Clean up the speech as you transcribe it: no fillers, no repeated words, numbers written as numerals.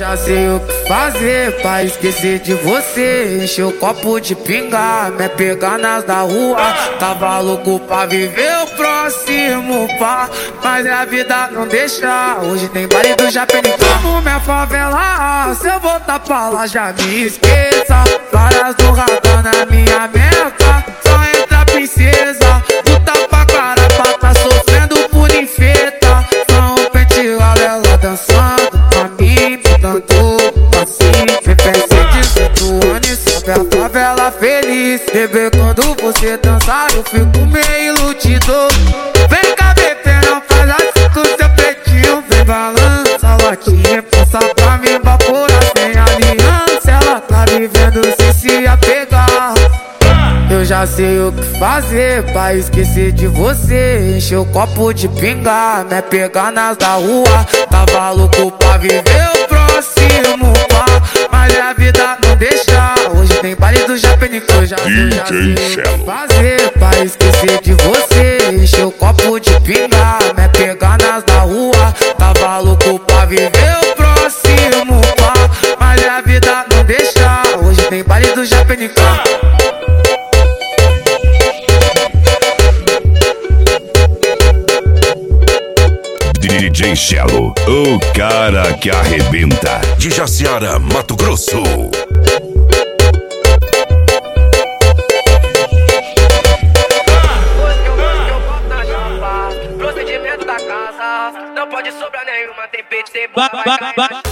Já sei o que fazer pra esquecer de você. Encher o copo de pinga, me pegar nas da rua. Tava louco pra viver o próximo pá, mas a vida não deixa. Hoje tem baile do Japeni. Como minha favela, se eu voltar pra lá já me esqueça. Várias do radar na minha meca, só entra princesa. Luta pra cara pra tá sofrendo por infeta. Só um penteado ela dançando pra mim, tanto assim. Repete 18 anos e sobe a favela feliz. Bebê, quando você dançar eu fico meio iludido. Vem cá, bebê, não faz assim com seu peitinho. Vem balança a latinha, passa pra me evaporar sem aliança. Ela tá vivendo sem se apegar. Eu já sei o que fazer pra esquecer de você. Encher o copo de pinga, me pegar nas da rua. Tava louco pra viver o próximo pá, mas a vida não deixa. Hoje tem baile do Japeni. Eu já sei o que fazer pra esquecer de você. Encher o copo de pinga, me pegar nas da rua. Tava louco pra viver o próximo pá, mas a vida não deixa. Hoje tem baile do Japeni. DJ Cello, o cara que arrebenta. De Jaciara, Mato Grosso. Procedimento da casa, não pode sobrar nenhuma, tem peito, tem